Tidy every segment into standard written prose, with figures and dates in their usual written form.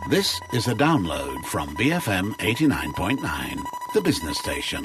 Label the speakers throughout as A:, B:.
A: This is a download from BFM 89.9, the business station.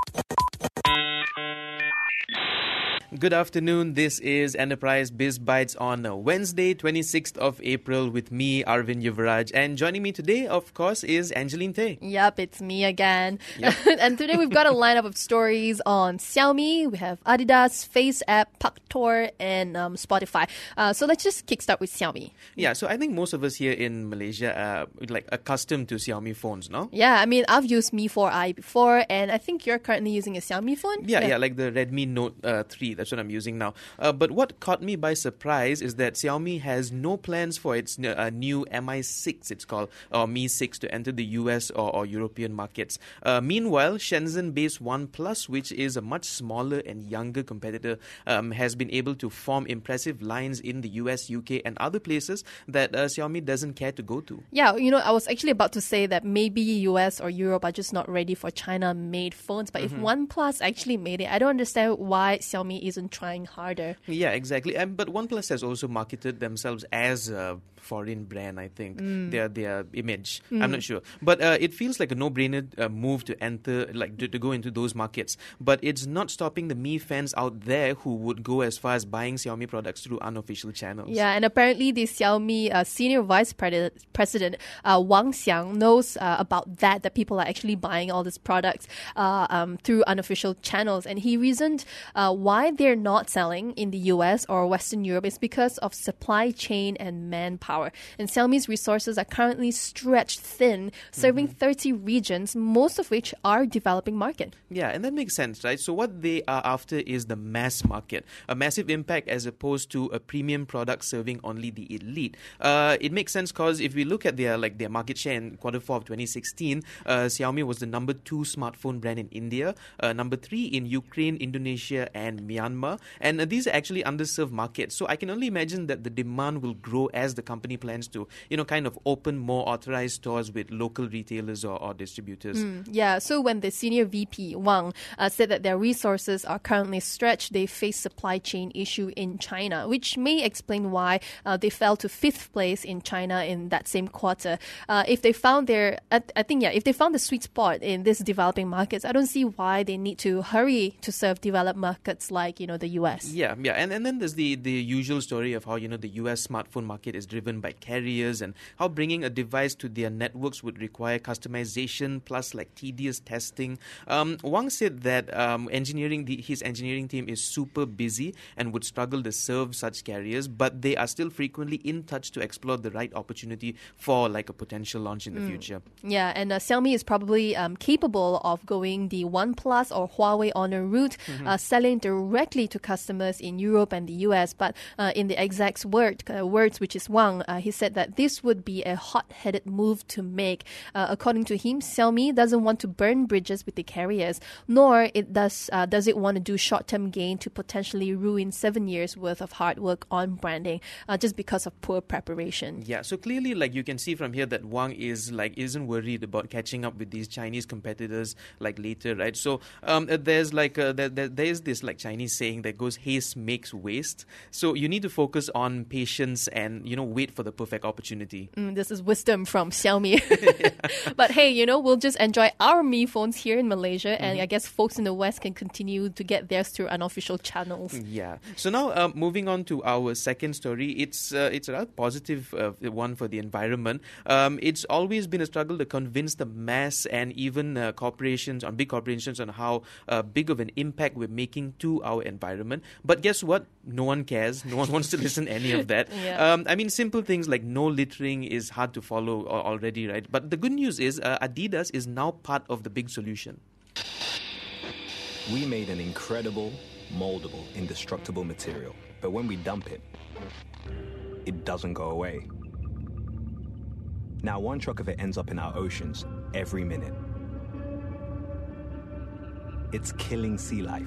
B: Good afternoon. This is Enterprise Biz Bites on Wednesday, 26th of April with me, Arvind Yuvraj. And joining me today, of course, is Angeline Tay.
C: Yep, it's me again.
B: Yep.
C: And today we've got a lineup of stories on Xiaomi. We have Adidas, Face App, Paktor, and Spotify. So let's just kickstart with Xiaomi.
B: Yeah, so I think most of us here in Malaysia are accustomed to Xiaomi phones, no?
C: Yeah, I mean, I've used Mi 4i before, and I think you're currently using a Xiaomi phone?
B: Yeah, like the Redmi Note 3. That's what I'm using now. But what caught me by surprise is that Xiaomi has no plans for its new Mi 6, it's called, or Mi 6, to enter the US or European markets. Meanwhile, Shenzhen-based OnePlus, which is a much smaller and younger competitor, has been able to form impressive lines in the US, UK, and other places that Xiaomi doesn't care to go to.
C: Yeah, you know, I was actually about to say that maybe US or Europe are just not ready for China-made phones. But if OnePlus actually made it, I don't understand why Xiaomi isn't trying harder.
B: Yeah, exactly. But OnePlus has also marketed themselves as a foreign brand, I think. Their image. I'm not sure. But it feels like a no-brainer move to enter, to go into those markets. But it's not stopping the Mi fans out there who would go as far as buying Xiaomi products through unofficial channels.
C: Yeah, and apparently the Xiaomi senior vice president Wang Xiang knows about that people are actually buying all these products through unofficial channels. And he reasoned why they're not selling in the US or Western Europe is because of supply chain and manpower. And Xiaomi's resources are currently stretched thin, serving 30 regions, most of which are developing market.
B: Yeah, and that makes sense, right? So what they are after is the mass market, a massive impact as opposed to a premium product serving only the elite. It makes sense because if we look at their market share in quarter 4 of 2016, Xiaomi was the number 2 smartphone brand in India, number 3 in Ukraine, Indonesia, and Myanmar. And these are actually underserved markets. So I can only imagine that the demand will grow as the company plans to, kind of open more authorized stores with local retailers or distributors.
C: Yeah, so when the senior VP, Wang, said that their resources are currently stretched, they face supply chain issue in China, which may explain why they fell to 5th place in China in that same quarter. If they found if they found the sweet spot in these developing markets, I don't see why they need to hurry to serve developed markets like, the US.
B: Yeah. And then there's the usual story of how, the US smartphone market is driven by carriers and how bringing a device to their networks would require customization plus tedious testing. Wang said that his engineering team is super busy and would struggle to serve such carriers, but they are still frequently in touch to explore the right opportunity for a potential launch in the future.
C: Yeah, and Xiaomi is probably capable of going the OnePlus or Huawei Honor route, selling directly to customers in Europe and the US. But in the exact words, which is Wang, he said that this would be a hot-headed move to make. According to him, Xiaomi doesn't want to burn bridges with the carriers, nor does it want to do short-term gain to potentially ruin 7 years worth of hard work on branding just because of poor preparation.
B: Yeah, so clearly, you can see from here that Wang isn't worried about catching up with these Chinese competitors later, right? So there's there's this Chinese saying that goes, haste makes waste. So you need to focus on patience and wait for the perfect opportunity.
C: This is wisdom from Xiaomi. But hey, we'll just enjoy our Mi phones here in Malaysia, and I guess folks in the West can continue to get theirs through unofficial channels.
B: Yeah. So now moving on to our second story, it's a rather positive one for the environment. It's always been a struggle to convince the mass and even big corporations on how big of an impact we're making to our environment. But guess what? No one cares. No one wants to listen to any of that.
C: Yeah.
B: Simple things like no littering is hard to follow already, right? But the good news is Adidas is now part of the big solution.
D: We made an incredible, moldable, indestructible material. But when we dump it, it doesn't go away. Now 1 truck of it ends up in our oceans every minute. It's killing sea life.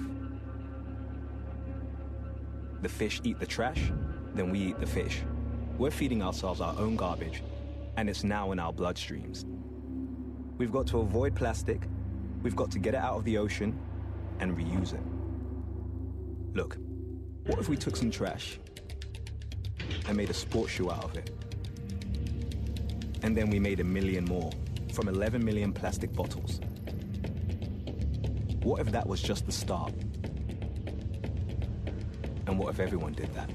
D: The fish eat the trash, then we eat the fish. We're feeding ourselves our own garbage, and it's now in our bloodstreams. We've got to avoid plastic, we've got to get it out of the ocean, and reuse it. Look, what if we took some trash and made a sports shoe out of it? And then we made 1 million more from 11 million plastic bottles. What if that was just the start? And what if everyone did that?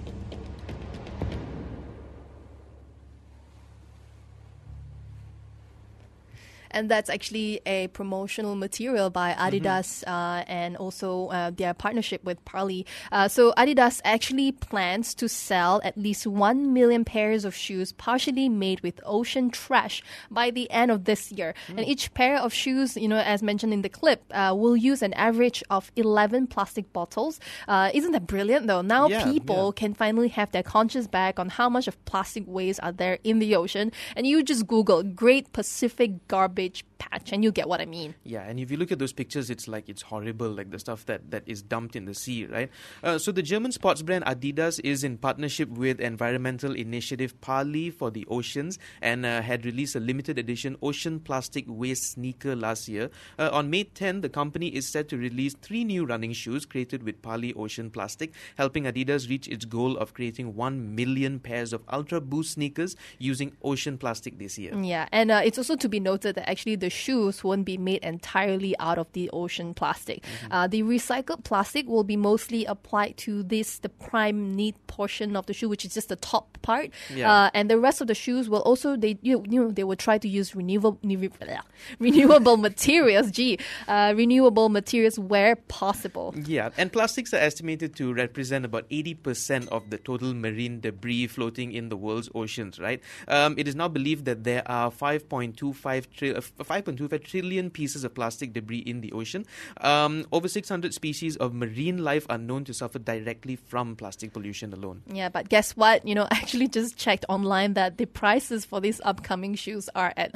C: And that's actually a promotional material by Adidas and also their partnership with Parley. So Adidas actually plans to sell at least 1 million pairs of shoes partially made with ocean trash by the end of this year. And each pair of shoes, as mentioned in the clip, will use an average of 11 plastic bottles. Isn't that brilliant, though? Now people can finally have their conscience back on how much of plastic waste are there in the ocean. And you just Google Great Pacific Garbage Patch and you get what I mean.
B: Yeah, and if you look at those pictures, it's horrible, like the stuff that is dumped in the sea, right? So the German sports brand Adidas is in partnership with environmental initiative Parley for the Oceans and had released a limited edition ocean plastic waste sneaker last year. On May 10, the company is set to release 3 new running shoes created with Parley ocean plastic, helping Adidas reach its goal of creating 1 million pairs of Ultra Boost sneakers using ocean plastic this year.
C: Yeah, and it's also to be noted that actually the shoes won't be made entirely out of the ocean plastic. The recycled plastic will be mostly applied to the prime knee portion of the shoe, which is just the top part.
B: Yeah.
C: And the rest of the shoes will also they will try to use renewable materials. Renewable materials where possible.
B: Yeah, and plastics are estimated to represent about 80% of the total marine debris floating in the world's oceans, right? It is now believed that there are 5.25 trillion pieces of plastic debris in the ocean. Over 600 species of marine life are known to suffer directly from plastic pollution alone.
C: Yeah, but guess what? I actually just checked online that the prices for these upcoming shoes are at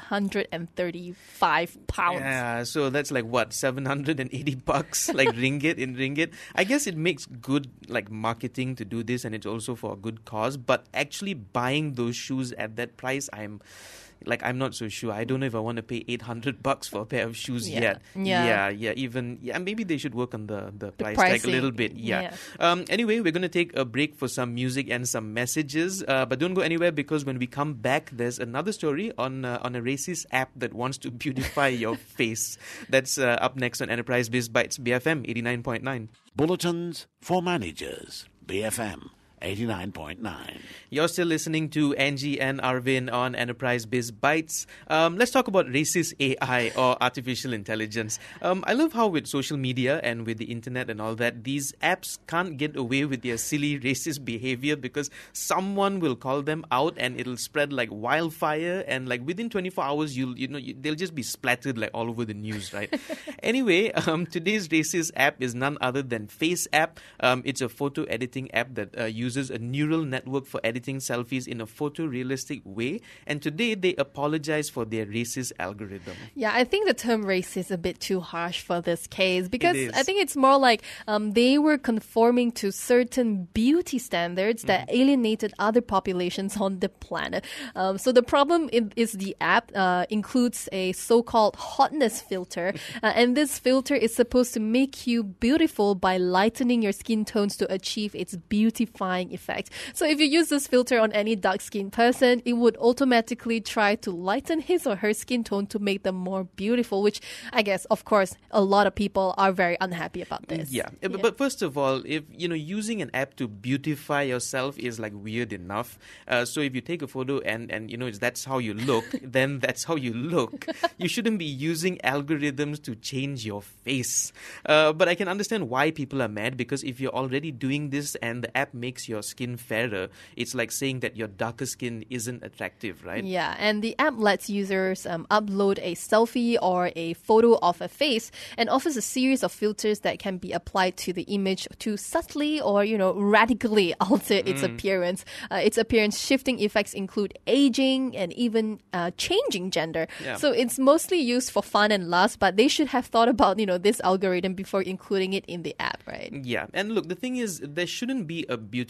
C: £135.
B: Yeah, so that's like what, $780 like ringgit. I guess it makes good like marketing to do this, and it's also for a good cause, but actually buying those shoes at that price, I'm not so sure. I don't know if I want to pay $800 for a pair of shoes yet. Maybe they should work on the price tag a little bit. Anyway, we're going to take a break for some music and some messages, but don't go anywhere, because when we come back, there's another story on a racist app that wants to beautify your face. That's up next on Enterprise Biz Bites, BFM 89.9.
A: Bulletins for Managers, BFM 89.9.
B: You're still listening to Angie and Arvin on Enterprise Biz Bites. Let's talk about racist AI or artificial intelligence. I love how with social media and with the internet and all that, these apps can't get away with their silly racist behavior, because someone will call them out and it'll spread like wildfire, and like within 24 hours they'll just be splattered like all over the news, right? Anyway, today's racist app is none other than FaceApp. It's a photo editing app that uses a neural network for editing selfies in a photorealistic way, and today they apologize for their racist algorithm.
C: Yeah, I think the term racist is a bit too harsh for this case, because I think it's more like they were conforming to certain beauty standards that alienated other populations on the planet. So the problem is the app includes a so-called hotness filter, and this filter is supposed to make you beautiful by lightening your skin tones to achieve its beautifying effect. So if you use this filter on any dark-skinned person, it would automatically try to lighten his or her skin tone to make them more beautiful, which I guess, of course, a lot of people are very unhappy about this.
B: Yeah. But first of all, if using an app to beautify yourself is like weird enough, so if you take a photo and that's how you look, then that's how you look. You shouldn't be using algorithms to change your face. But I can understand why people are mad, because if you're already doing this and the app makes your skin fairer, it's like saying that your darker skin isn't attractive, right?
C: Yeah, and the app lets users upload a selfie or a photo of a face and offers a series of filters that can be applied to the image to subtly or, radically alter its appearance. Its appearance-shifting effects include aging and even changing gender. Yeah. So it's mostly used for fun and lust, but they should have thought about, this algorithm before including it in the app, right?
B: Yeah, and look, the thing is, there shouldn't be a beauty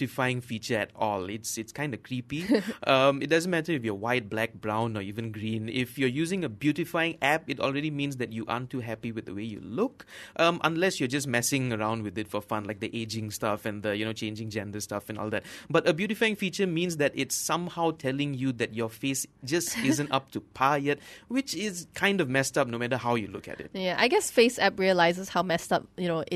B: beautifying feature at all. It's kind of creepy. It doesn't matter if you're white, black, brown, or even green. If you're using a beautifying app, it already means that you aren't too happy with the way you look, unless you're just messing around with it for fun, like the aging stuff and the changing gender stuff and all that. But a beautifying feature means that it's somehow telling you that your face just isn't up to par yet, which is kind of messed up no matter how you look at it.
C: Yeah, I guess FaceApp realizes how messed up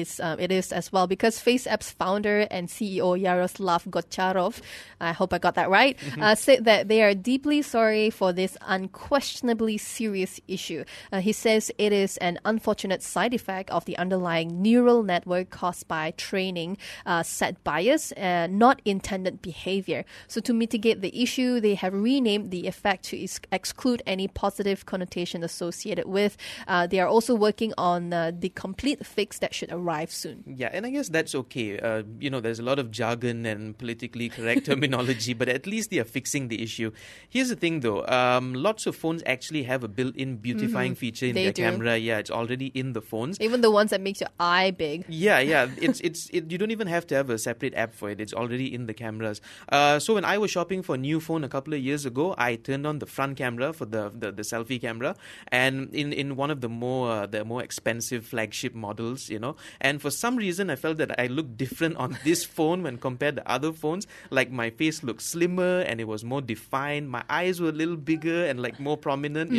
C: it is as well, because FaceApp's founder and CEO Yaroslav Gotcharov, I hope I got that right, said that they are deeply sorry for this unquestionably serious issue. He says it is an unfortunate side effect of the underlying neural network caused by training set bias, not intended behavior. So to mitigate the issue, they have renamed the effect to exclude any positive connotation associated with. They are also working on the complete fix that should arrive soon.
B: Yeah, and I guess that's okay. There's a lot of jargon and politically correct terminology, but at least they are fixing the issue. Here's the thing though, lots of phones actually have a built-in beautifying feature in their camera. Yeah, it's already in the phones.
C: Even the ones that makes your eye big.
B: Yeah. You don't even have to have a separate app for it. It's already in the cameras. So when I was shopping for a new phone a couple of years ago, I turned on the front camera for the selfie camera, and in one of the more expensive flagship models, and for some reason I felt that I looked different on this phone when compared to other phones. Like my face looked slimmer and it was more defined. My eyes were a little bigger and like more prominent.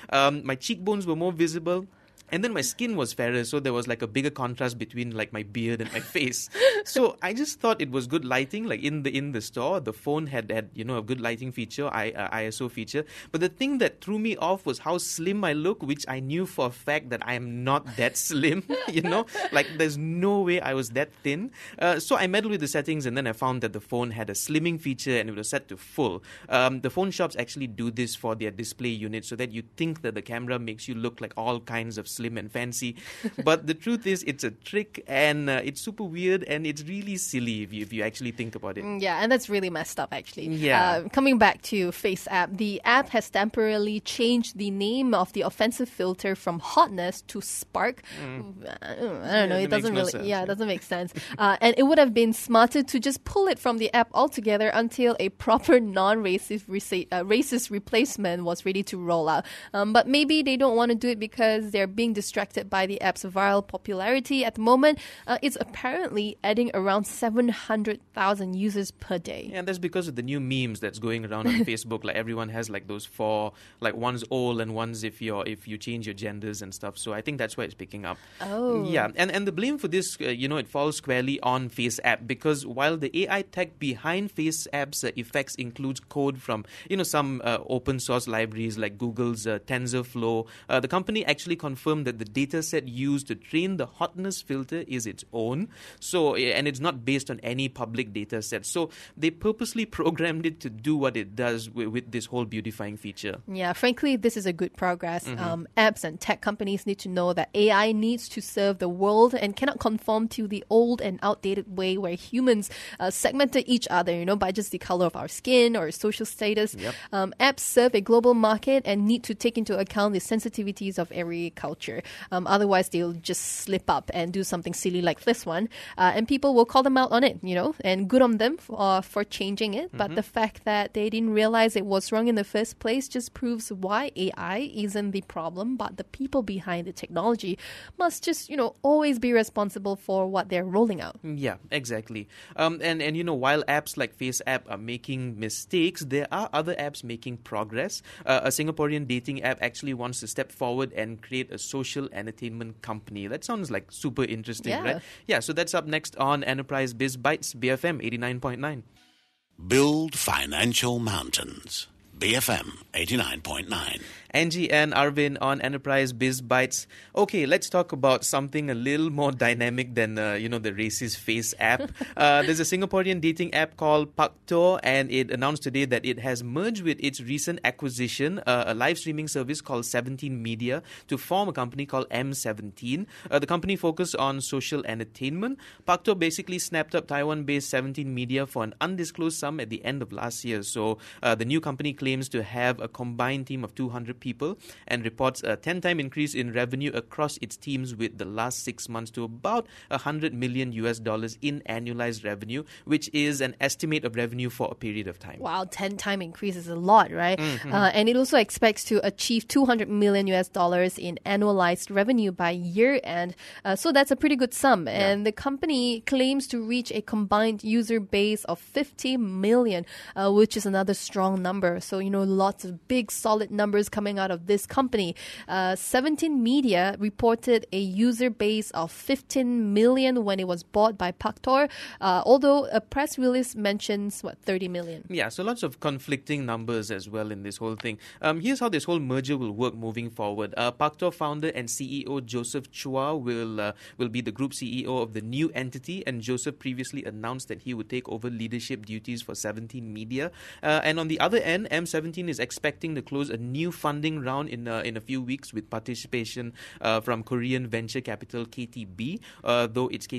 B: My cheekbones were more visible. And then my skin was fairer, so there was like a bigger contrast between like my beard and my face. So I just thought it was good lighting. Like in the store, the phone had a good lighting feature, ISO feature. But the thing that threw me off was how slim I look, which I knew for a fact that I am not that slim. Like there's no way I was that thin. So I meddled with the settings, and then I found that the phone had a slimming feature and it was set to full. The phone shops actually do this for their display unit, so that you think that the camera makes you look like all kinds of slim and fancy, but the truth is it's a trick, and it's super weird, and it's really silly if you actually think about it.
C: Yeah, and that's really messed up actually.
B: Yeah.
C: Coming back to FaceApp, the app has temporarily changed the name of the offensive filter from Hotness to Spark. I don't know, it doesn't really sense, it doesn't make sense. And it would have been smarter to just pull it from the app altogether until a proper non-racist racist replacement was ready to roll out. But maybe they don't want to do it because they're being distracted by the app's viral popularity at the moment. It's apparently adding around 700,000 users per day.
B: Yeah, and that's because of the new memes that's going around on Facebook. Like everyone has like those four, like one's all and one's if you change your genders and stuff. So I think that's why it's picking up.
C: Oh.
B: Yeah, and the blame for this, it falls squarely on FaceApp, because while the AI tech behind FaceApp's effects includes code from, some open source libraries like Google's TensorFlow, the company actually confirmed that the data set used to train the hotness filter is its own. So, and it's not based on any public data set. So they purposely programmed it to do what it does with this whole beautifying feature.
C: Yeah, frankly, this is a good progress. Apps and tech companies need to know that AI needs to serve the world and cannot conform to the old and outdated way where humans segmented each other, by just the color of our skin or social status.
B: Yep.
C: Apps serve a global market and need to take into account the sensitivities of every culture. Otherwise, they'll just slip up and do something silly like this one. And people will call them out on it, and good on them for changing it. But the fact that they didn't realize it was wrong in the first place just proves why AI isn't the problem, but the people behind the technology must just, always be responsible for what they're rolling out.
B: Yeah, exactly. And while apps like FaceApp are making mistakes, there are other apps making progress. A Singaporean dating app actually wants to step forward and create a social entertainment company. That sounds like super interesting, right? Yeah, so that's up next on Enterprise Biz Bites, BFM 89.9.
A: Build financial mountains. BFM 89.9.
B: Angie and Arvin on Enterprise Biz Bites. Okay, let's talk about something a little more dynamic than, the racist face app. There's a Singaporean dating app called Paktor, and it announced today that it has merged with its recent acquisition, a live streaming service called 17 Media, to form a company called M17. The company focused on social entertainment. Paktor basically snapped up Taiwan-based 17 Media for an undisclosed sum at the end of last year. So the new company claims to have a combined team of 200 100 people and reports a 10-time increase in revenue across its teams with the last 6 months to about $100 million in annualized revenue, which is an estimate of revenue for a period of time.
C: Wow, 10-time increase is a lot, right? And it also expects to achieve $200 million in annualized revenue by year end. So that's a pretty good sum. And the company claims to reach a combined user base of 50 million, which is another strong number. So, lots of big, solid numbers coming out of this company. 17 Media reported a user base of 15 million when it was bought by Paktor, although a press release mentions, 30 million.
B: Yeah, so lots of conflicting numbers as well in this whole thing. Here's how this whole merger will work moving forward. Paktor founder and CEO Joseph Chua will be the group CEO of the new entity, and Joseph previously announced that he would take over leadership duties for 17 Media. And on the other end, M17 is expecting to close a new funding round in a few weeks with participation from Korean venture capital KTB, through its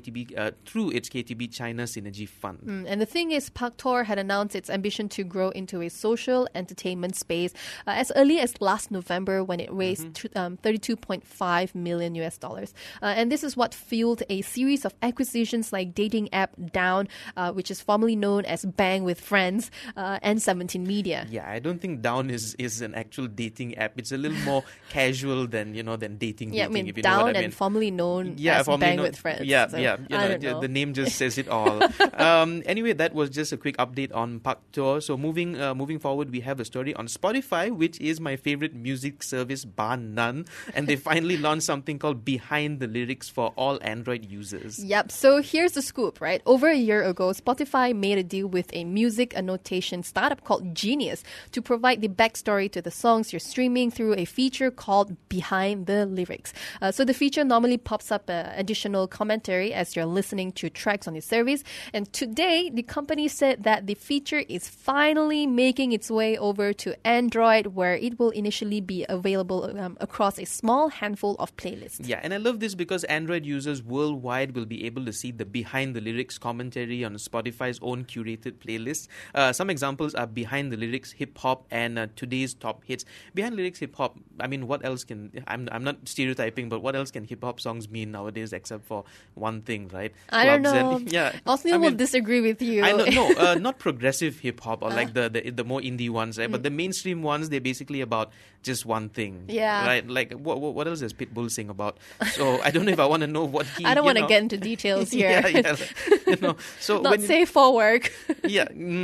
B: KTB China Synergy Fund.
C: And the thing is, Paktor had announced its ambition to grow into a social entertainment space as early as last November when it raised $32.5 million. And this is what fueled a series of acquisitions like dating app Down, which is formerly known as Bang with Friends, and 17 Media.
B: Yeah, I don't think Down is an actual dating app. It's a little more casual than dating.
C: Yeah,
B: if you
C: Down
B: know what I mean.
C: and formerly known as Bang with Friends.
B: Yeah,
C: so,
B: yeah.
C: I don't know.
B: The name just says it all. Anyway, that was just a quick update on Paktor. So moving forward, we have a story on Spotify, which is my favorite music service bar none, and they finally launched something called Behind the Lyrics for all Android users.
C: Yep. So here's the scoop, right? Over a year ago, Spotify made a deal with a music annotation startup called Genius to provide the backstory to the songs you're streaming through a feature called Behind the Lyrics. So the feature normally pops up additional commentary as you're listening to tracks on the service. And today, the company said that the feature is finally making its way over to Android, where it will initially be available across a small handful of playlists.
B: Yeah, and I love this because Android users worldwide will be able to see the Behind the Lyrics commentary on Spotify's own curated playlists. Some examples are Behind the Lyrics Hip Hop and Today's Top Hits. Behind Lyrics Hip Hop, I mean, what else can... I'm not stereotyping, but what else can hip hop songs mean nowadays except for one thing, right?
C: I don't know.
B: Yeah,
C: Osneil will disagree with you.
B: I know, no, not progressive hip hop or like the more indie ones, right? But the mainstream ones, they're basically about just one thing.
C: Yeah.
B: Right? Like, what else does Pitbull sing about? So I don't know if I want to know what he...
C: I don't want to get into details here.
B: So
C: not safe for work.
B: yeah,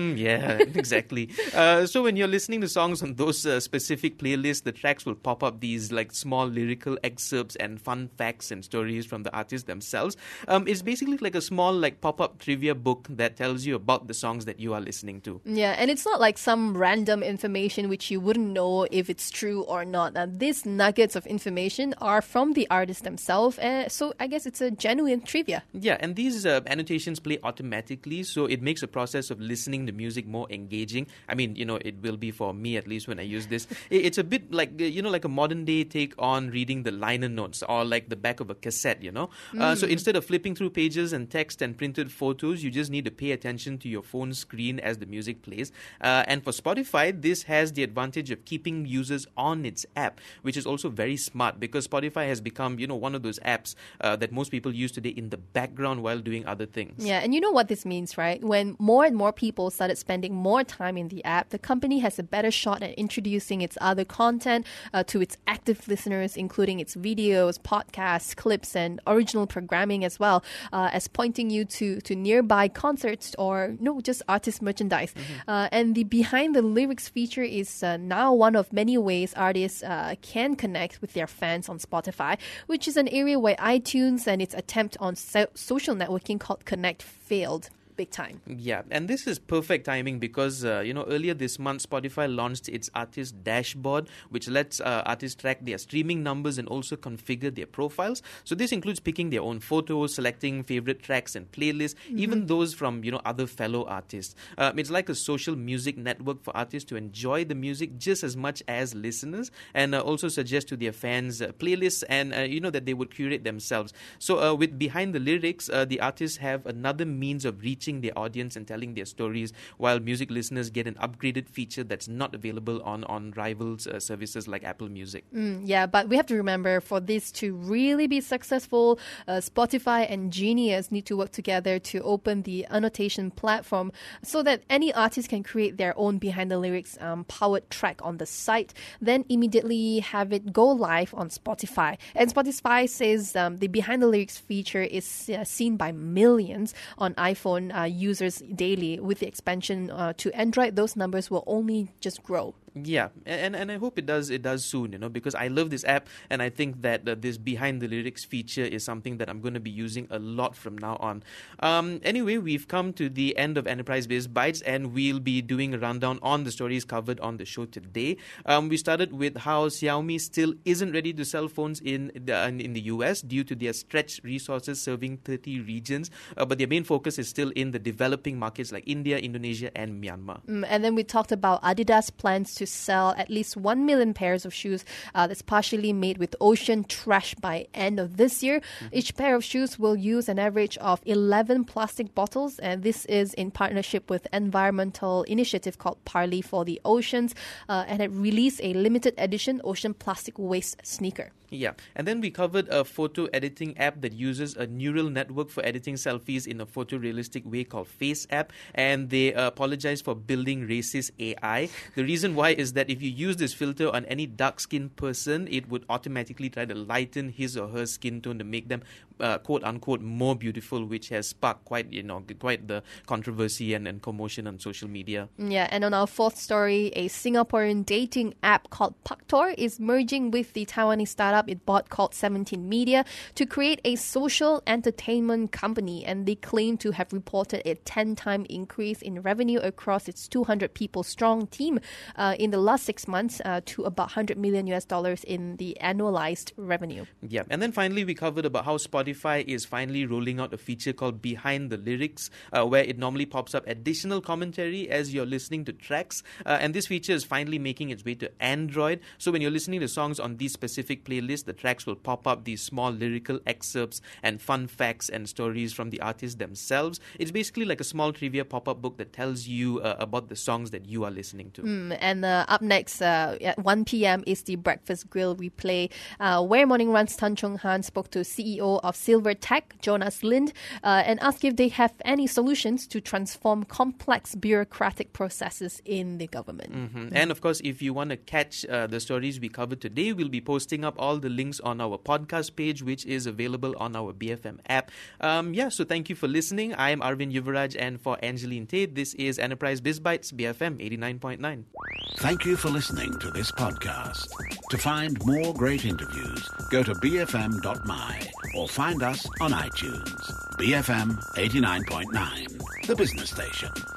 B: exactly. So when you're listening to songs on those specific playlists, the tracks will pop up these like small lyrical excerpts and fun facts and stories from the artists themselves. It's basically like a small like pop-up trivia book that tells you about the songs that you are listening to.
C: Yeah, and it's not like some random information which you wouldn't know if it's true or not. These nuggets of information are from the artists themselves, so I guess it's a genuine trivia.
B: Yeah, and these annotations play automatically, so it makes the process of listening to music more engaging. I mean, it will be for me at least when I use this. It's a bit like, like a modern day take on reading the liner notes or like the back of a cassette, So instead of flipping through pages and text and printed photos, you just need to pay attention to your phone screen as the music plays. And for Spotify, this has the advantage of keeping users on its app, which is also very smart because Spotify has become, one of those apps that most people use today in the background while doing other things.
C: Yeah, and you know what this means, right? When more and more people started spending more time in the app, the company has a better shot at introducing its other content to its active listeners, including its videos, podcasts, clips, and original programming as well, as pointing you to nearby concerts or just artist merchandise. And the Behind the Lyrics feature is now one of many ways artists can connect with their fans on Spotify, which is an area where iTunes and its attempt on social networking called Connect failed big time.
B: Yeah, and this is perfect timing because, earlier this month, Spotify launched its artist dashboard, which lets artists track their streaming numbers and also configure their profiles. So this includes picking their own photos, selecting favorite tracks and playlists, even those from, other fellow artists. It's like a social music network for artists to enjoy the music just as much as listeners and also suggest to their fans playlists and, that they would curate themselves. So with Behind the Lyrics, the artists have another means of reaching reaching their audience and telling their stories, while music listeners get an upgraded feature that's not available on rivals services like Apple Music.
C: Yeah, but we have to remember, for this to really be successful, Spotify and Genius need to work together to open the annotation platform so that any artist can create their own behind the lyrics powered track on the site, then immediately have it go live on Spotify. And Spotify says the behind the lyrics feature is seen by millions on iPhone users daily. With the expansion to Android, those numbers will only just grow.
B: Yeah, and I hope it does soon, because I love this app, and I think that this behind the lyrics feature is something that I'm going to be using a lot from now on. Anyway, we've come to the end of Enterprise Biz Bites, and we'll be doing a rundown on the stories covered on the show today. We started with how Xiaomi still isn't ready to sell phones in the US due to their stretched resources serving 30 regions, but their main focus is still in the developing markets like India, Indonesia, and Myanmar.
C: And then we talked about Adidas plans to sell at least 1 million pairs of shoes that's partially made with ocean trash by end of this year. Each pair of shoes will use an average of 11 plastic bottles, and this is in partnership with environmental initiative called Parley for the Oceans, and it released a limited edition ocean plastic waste sneaker.
B: Yeah, and then we covered a photo editing app that uses a neural network for editing selfies in a photorealistic way called Face App, and they apologize for building racist AI. The reason why is that if you use this filter on any dark-skinned person, it would automatically try to lighten his or her skin tone to make them quote-unquote more beautiful, which has sparked quite the controversy and commotion on social media.
C: Yeah, and on our fourth story, a Singaporean dating app called Paktor is merging with the Taiwanese startup it bought called 17 Media to create a social entertainment company, and they claim to have reported a 10-time increase in revenue across its 200 people strong team in the last 6 months to about $100 million in the annualized revenue.
B: Yeah, and then finally we covered about how Spotify is finally rolling out a feature called Behind the Lyrics, where it normally pops up additional commentary as you're listening to tracks, and this feature is finally making its way to Android. So when you're listening to songs on these specific playlists, the tracks will pop up these small lyrical excerpts and fun facts and stories from the artists themselves. It's basically like a small trivia pop-up book that tells you about the songs that you are listening to.
C: And up next at 1 p.m. is the Breakfast Grill replay, where Morning Run's Tan Chung Han spoke to CEO of Silver Tech, Jonas Lind, and asked if they have any solutions to transform complex bureaucratic processes in the government.
B: And of course, if you want to catch the stories we covered today, we'll be posting up all the links on our podcast page, which is available on our BFM app. So thank you for listening. I am Arvind Yuvaraj, and for Angeline Tate, this is Enterprise Biz Bites, BFM 89.9.
A: Thank you for listening to this podcast. To find more great interviews, go to bfm.my or find us on iTunes. BFM 89.9, the business station.